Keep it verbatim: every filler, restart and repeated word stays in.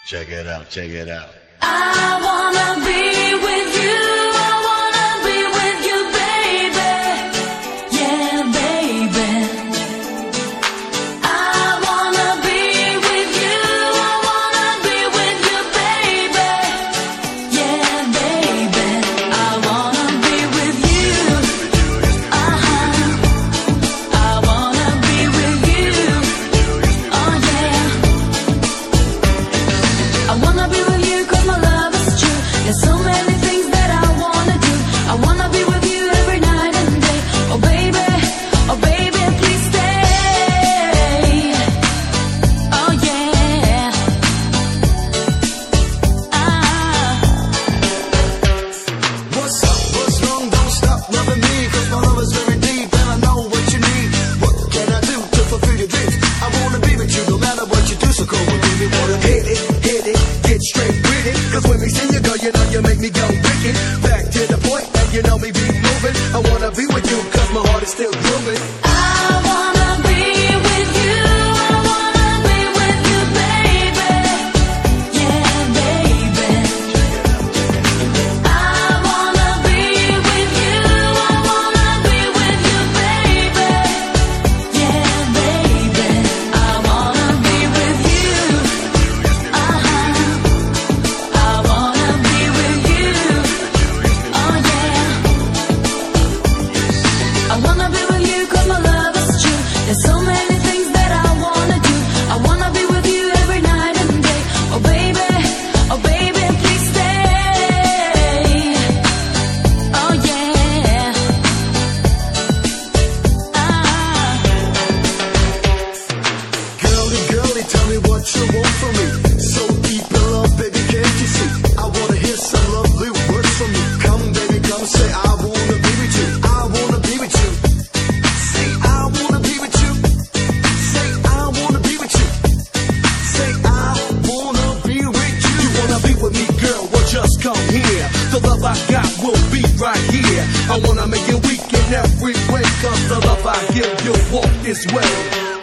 Check it out, check it out. I wanna be with you. I wanna be with you, baby. Yeah, baby. I wanna be with you. I wanna be with you, baby. Yeah, baby. I wanna be with you. Uh-huh. I wanna be with you. Oh yeah. I wanna be with you 'cause my love is true. There's so many things that I wanna do. I wanna be with you every night and day. Oh baby, oh baby, please stay. Oh yeah. Ah. What's up, what's wrong, don't stop loving me, 'cause my love is very deep and I know what you need. What can I do to fulfill your dreams? I wanna be with you no matter what you do, so come on baby, wanna hit it, hit it, get straight with it. 'Cause when we see you go, you know you make me go wicked. Back to the point, and you know me be moving. I wanna be with you 'cause my heart is still grooving. I wanna be with you. I wanna be with you, baby. Yeah, baby. I wanna be with you. I wanna be with you, baby. Yeah, baby. I wanna be with you. Uh-huh. I wanna be with you. Oh yeah. I wanna be with you 'cause my love is true. There's so many things that I wanna do. I wanna be with you every night and day. Oh baby, oh baby, please stay. Oh yeah. Ah. Girly, girly, tell me what you want from me. So deep in love, baby, can't you see? I wanna hear some lovely words from you. Come, baby, come say I wanna be with you. I wanna be with you. Say I wanna be with you. Say I wanna be with you. Say I wanna be with you. You wanna be with me, girl? Well, just come here. The love I got will be right here. I wanna make you weak in every way, 'cause the love I give you'll walk this way.